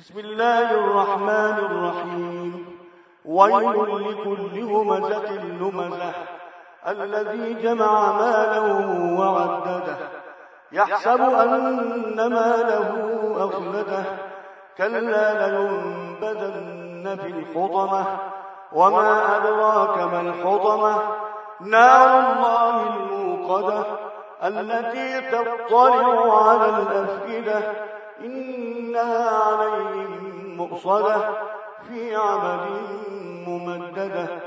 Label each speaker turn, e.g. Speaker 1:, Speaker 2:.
Speaker 1: بسم الله الرحمن الرحيم ويل لكل همزة لمزة الذي جمع مالا وعدده يحسب أن ماله أخلده كلا لينبذن في الحطمة وما أدراك ما الحطمة نار الله الموقدة التي تطلع على الأفئدة إنها عليهم مؤصدة في عمد ممددة